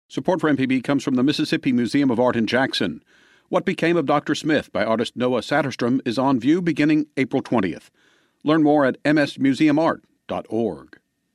Support for MPB comes from the Mississippi Museum of Art in Jackson. What Became of Dr. Smith by artist Noah Satterstrom is on view beginning April 20th. Learn more at msmuseumart.org.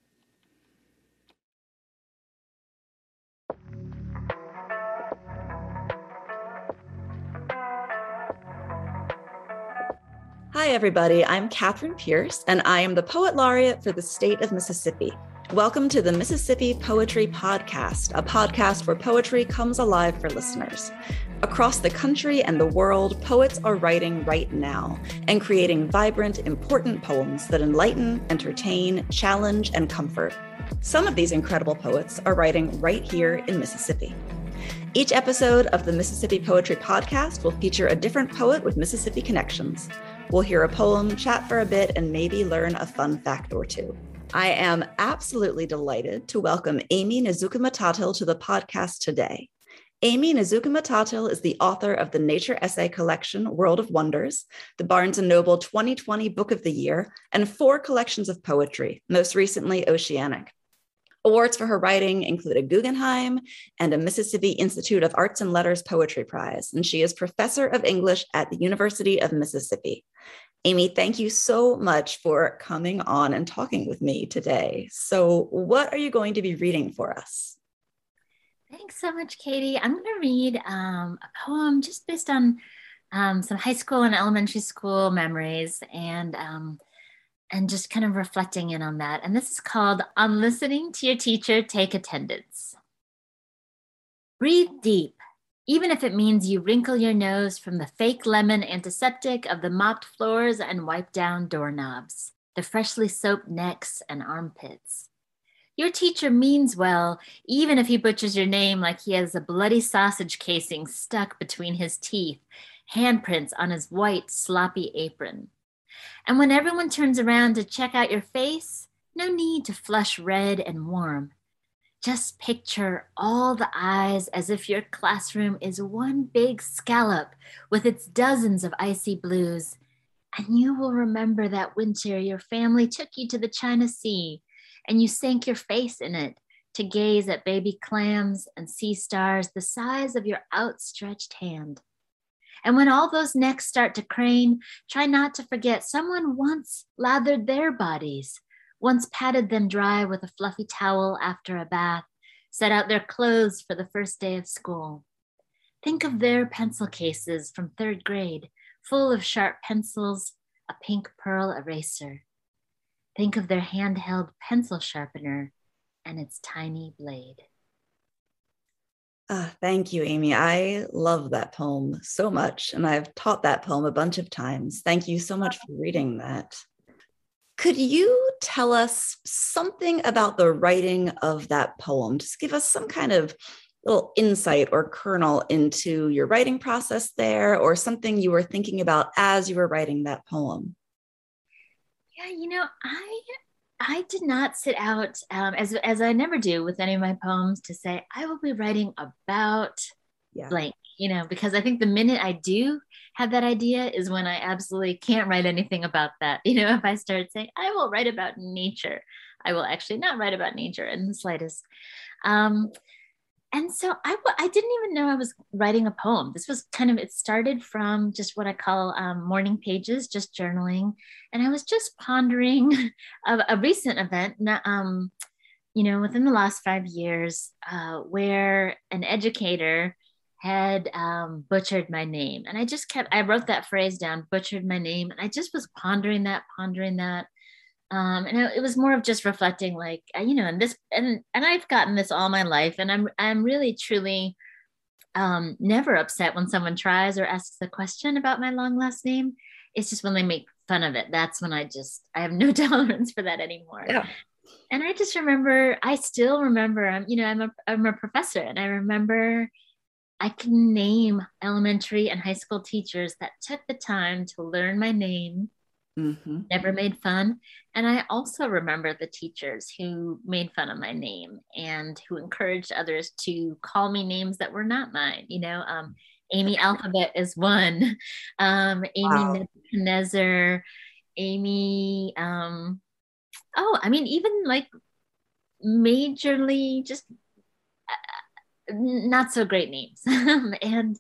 Hi, everybody. I'm Catherine Pierce, and I am the Poet Laureate for the state of Mississippi. Welcome to the Mississippi Poetry Podcast, a podcast where poetry comes alive for listeners. Across the country and the world, poets are writing right now and creating vibrant, important poems that enlighten, entertain, challenge, and comfort. Some of these incredible poets are writing right here in Mississippi. Each episode of the Mississippi Poetry Podcast will feature a different poet with Mississippi connections. We'll hear a poem, chat for a bit, and maybe learn a fun fact or two. I am absolutely delighted to welcome Amy Nezhukumatathil to the podcast today. Amy Nezhukumatathil is the author of the nature essay collection, World of Wonders, the Barnes & Noble 2020 Book of the Year, and 4 collections of poetry, most recently Oceanic. Awards for her writing include a Guggenheim and a Mississippi Institute of Arts and Letters Poetry Prize, and she is professor of English at the University of Mississippi. Amy, thank you so much for coming on and talking with me today. So what are you going to be reading for us? Thanks so much, Katie. I'm going to read a poem just based on some high school and elementary school memories and just kind of reflecting in on that. And this is called On Listening to Your Teacher, Take Attendance. Breathe deep, even if it means you wrinkle your nose from the fake lemon antiseptic of the mopped floors and wiped down doorknobs, the freshly soaped necks and armpits. Your teacher means well, even if he butchers your name like he has a bloody sausage casing stuck between his teeth, handprints on his white, sloppy apron. And when everyone turns around to check out your face, no need to flush red and warm. Just picture all the eyes as if your classroom is one big scallop with its dozens of icy blues. And you will remember that winter your family took you to the China Sea and you sank your face in it to gaze at baby clams and sea stars the size of your outstretched hand. And when all those necks start to crane, try not to forget someone once lathered their bodies, once patted them dry with a fluffy towel after a bath, set out their clothes for the first day of school. Think of their pencil cases from 3rd grade, full of sharp pencils, a pink pearl eraser. Think of their handheld pencil sharpener and its tiny blade. Thank you, Amy. I love that poem so much, and I've taught that poem a bunch of times. Thank you so much for reading that. Could you tell us something about the writing of that poem? Just give us some kind of little insight or kernel into your writing process there, or something you were thinking about as you were writing that poem. Yeah, I did not sit out, as I never do with any of my poems, to say, I will be writing about blank, because I think the minute I do have that idea is when I absolutely can't write anything about that. If I start saying, I will write about nature, I will actually not write about nature in the slightest. And so I didn't even know I was writing a poem. This was it started from just what I call morning pages, just journaling. And I was just pondering a recent event, within the last 5 years, where an educator had butchered my name. And I wrote that phrase down, butchered my name. And I just was pondering that. And it was more of just reflecting, and I've gotten this all my life, and I'm really truly never upset when someone tries or asks a question about my long last name. It's just when they make fun of it, that's when I have no tolerance for that anymore. Yeah. And I still remember, I'm a professor, and I remember I can name elementary and high school teachers that took the time to learn my name. Mm-hmm. Never made fun. And I also remember the teachers who made fun of my name and who encouraged others to call me names that were not mine. Amy Alphabet is one. Amy Nebuchadnezzar, Amy. Even like majorly just not so great names. And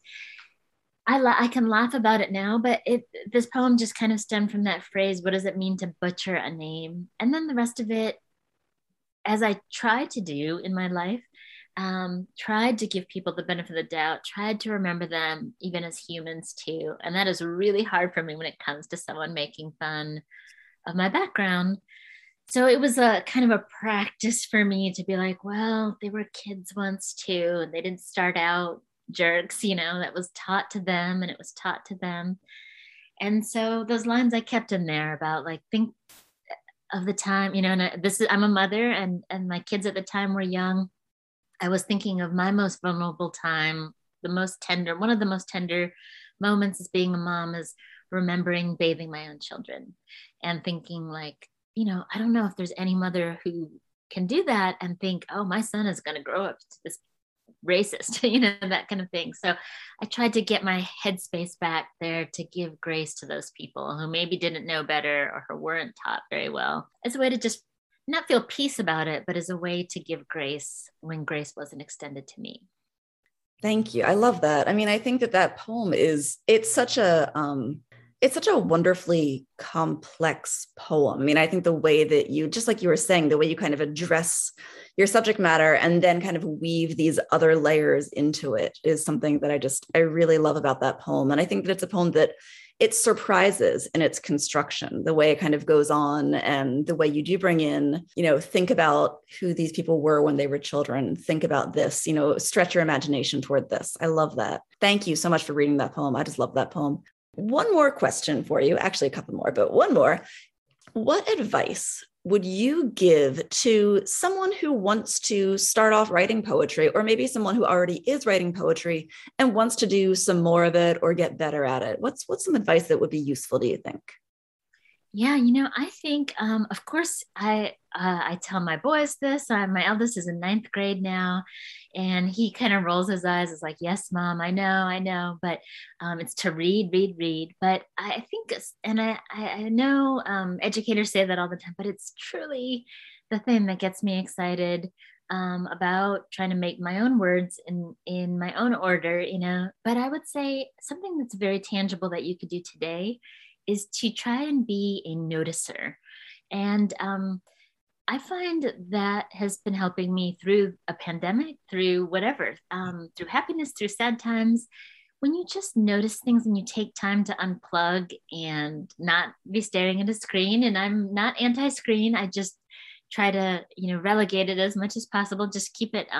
I can laugh about it now, but this poem just kind of stemmed from that phrase, what does it mean to butcher a name? And then the rest of it, as I tried to do in my life, tried to give people the benefit of the doubt, tried to remember them even as humans too. And that is really hard for me when it comes to someone making fun of my background. So it was a kind of a practice for me to be like, well, they were kids once too, and they didn't start out jerks, that was taught to them and it was taught to them. And so those lines I kept in there about like, think of the time, and I'm a mother and my kids at the time were young. I was thinking of my most vulnerable time, one of the most tender moments as being a mom is remembering bathing my own children and thinking like, I don't know if there's any mother who can do that and think, oh, my son is going to grow up to this racist, that kind of thing. So I tried to get my headspace back there to give grace to those people who maybe didn't know better or who weren't taught very well, as a way to just not feel peace about it, but as a way to give grace when grace wasn't extended to me. Thank you. I love that. I mean, I think that poem it's such a wonderfully complex poem. I mean, I think the way that you, just like you were saying, the way you kind of address your subject matter and then kind of weave these other layers into it is something that I really love about that poem. And I think that it's a poem that it surprises in its construction, the way it kind of goes on and the way you do bring in, think about who these people were when they were children, think about this, stretch your imagination toward this. I love that. Thank you so much for reading that poem. I just love that poem. One more question for you, actually a couple more, but one more. What advice would you give to someone who wants to start off writing poetry, or maybe someone who already is writing poetry and wants to do some more of it or get better at it? What's some advice that would be useful, do you think? Yeah, I think, of course, I tell my boys this. My eldest is in 9th grade now, and he kind of rolls his eyes. It's like, yes, Mom, I know, but it's to read. But I think, and I know educators say that all the time, but it's truly the thing that gets me excited about trying to make my own words in my own order, But I would say something that's very tangible that you could do today is to try and be a noticer. And I find that has been helping me through a pandemic, through whatever, through happiness, through sad times. When you just notice things and you take time to unplug and not be staring at a screen, and I'm not anti-screen, I just try to, relegate it as much as possible, just keep it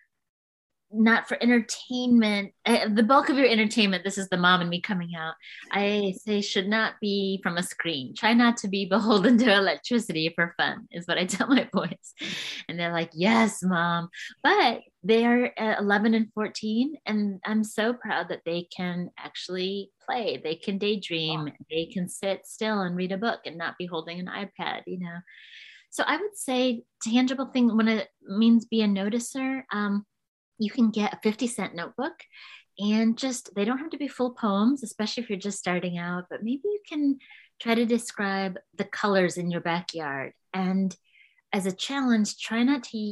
not for entertainment. The bulk of your entertainment, this is the mom and me coming out, I say should not be from a screen. Try not to be beholden to electricity for fun, is what I tell my boys. And they're like, yes, Mom. But they are 11 and 14, and I'm so proud that they can actually play. They can daydream. They can sit still and read a book and not be holding an iPad, So I would say tangible thing when it means be a noticer, you can get a 50-cent notebook and they don't have to be full poems, especially if you're just starting out, but maybe you can try to describe the colors in your backyard. And as a challenge, try not to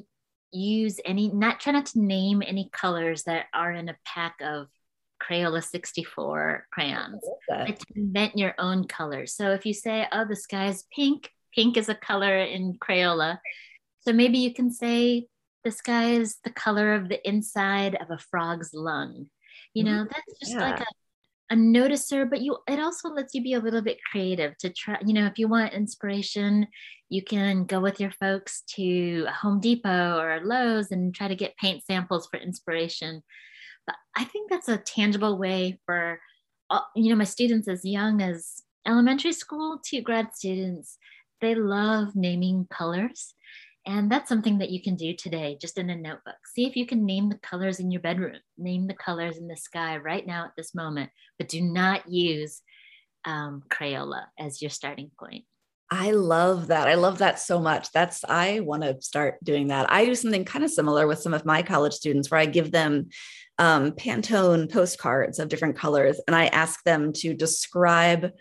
name any colors that are in a pack of Crayola 64 crayons. But to invent your own colors. So if you say, oh, the sky is pink is a color in Crayola. So maybe you can say, the sky is the color of the inside of a frog's lung. That's just like a noticer, but it also lets you be a little bit creative to try, if you want inspiration, you can go with your folks to Home Depot or Lowe's and try to get paint samples for inspiration. But I think that's a tangible way for, my students as young as elementary school to grad students. They love naming colors. And that's something that you can do today, just in a notebook. See if you can name the colors in your bedroom, name the colors in the sky right now at this moment, but do not use Crayola as your starting point. I love that. I love that so much. I want to start doing that. I do something kind of similar with some of my college students where I give them Pantone postcards of different colors, and I ask them to describe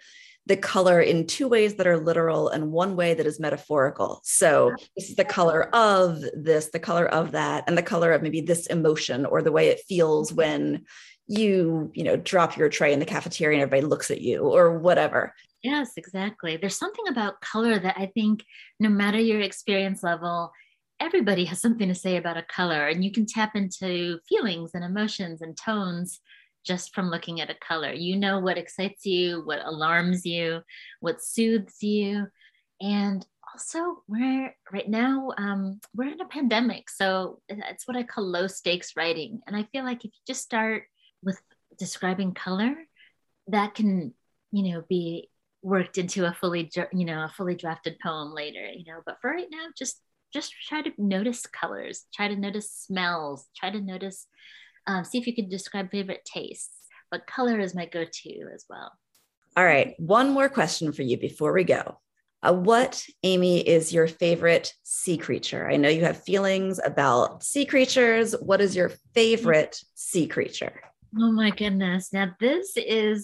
the color in two ways that are literal and one way that is metaphorical. So this is the color of this, the color of that, and the color of maybe this emotion or the way it feels when you drop your tray in the cafeteria and everybody looks at you or whatever. Yes, exactly. There's something about color that I think no matter your experience level, everybody has something to say about a color, and you can tap into feelings and emotions and tones just from looking at a color. You know what excites you, what alarms you, what soothes you. And also right now, we're in a pandemic. So it's what I call low stakes writing. And I feel like if you just start with describing color, that can, be worked into a fully drafted poem later, but for right now, just try to notice colors, try to notice smells, try to notice, see if you could describe favorite tastes, but color is my go-to as well. All right. One more question for you before we go. What, Amy, is your favorite sea creature? I know you have feelings about sea creatures. What is your favorite sea creature? Oh my goodness. Now this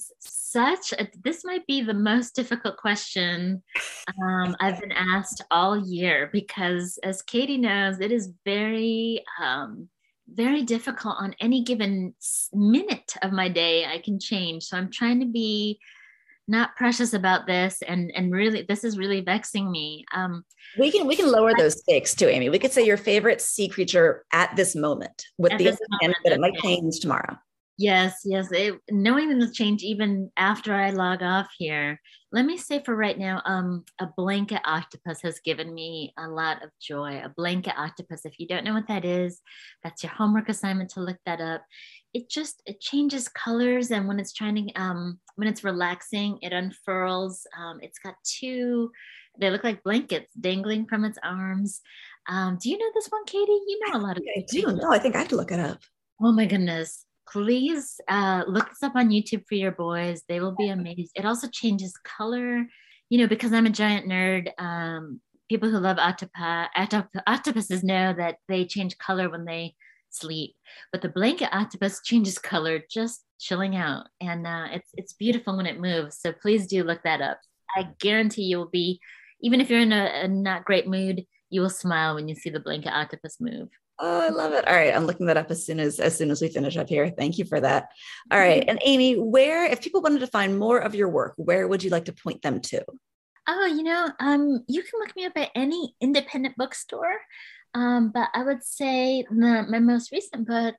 might be the most difficult question I've been asked all year, because as Katie knows, it is very, very difficult on any given minute of my day. I can change. So I'm trying to be not precious about this. And really, this is really vexing me. We can lower those stakes too, Amy. We could say your favorite sea creature at this moment with the intent that it might change tomorrow. Yes. Knowing that it'll change even after I log off here. Let me say for right now, a blanket octopus has given me a lot of joy. A blanket octopus, if you don't know what that is, that's your homework assignment to look that up. It changes colors, and when it's when it's relaxing, it unfurls. It's got they look like blankets dangling from its arms. Do you know this one, Katie? You know a lot of I do. No, I think I have to look it up. Oh my goodness. Please look this up on YouTube for your boys. They will be amazed. It also changes color, because I'm a giant nerd. People who love octopuses know that they change color when they sleep. But the blanket octopus changes color just chilling out. And it's beautiful when it moves. So please do look that up. I guarantee you will be, even if you're in a not great mood, you will smile when you see the blanket octopus move. Oh, I love it. All right. I'm looking that up as soon as we finish up here. Thank you for that. All right. And Amy, if people wanted to find more of your work, where would you like to point them to? Oh, you can look me up at any independent bookstore. But I would say my most recent book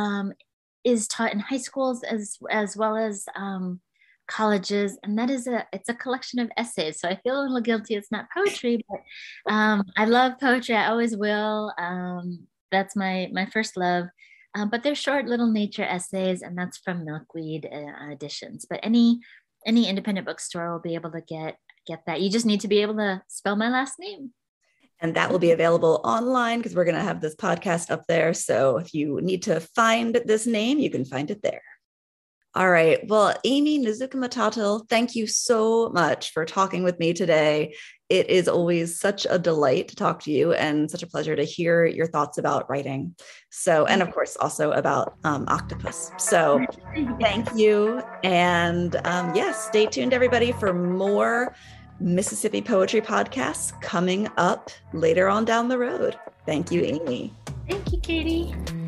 is taught in high schools as well as colleges, and that is it's a collection of essays. So I feel a little guilty. It's not poetry, but I love poetry. I always will. That's my first love. But they're short little nature essays, and that's from Milkweed Editions. But any independent bookstore will be able to get that. You just need to be able to spell my last name. And that will be available online because we're going to have this podcast up there. So if you need to find this name, you can find it there. All right. Well, Amy Nzukemetatil, thank you so much for talking with me today. It is always such a delight to talk to you and such a pleasure to hear your thoughts about writing. So, and of course, also about octopus. So thank you. And yes, stay tuned, everybody, for more Mississippi Poetry podcasts coming up later on down the road. Thank you, Amy. Thank you, Katie.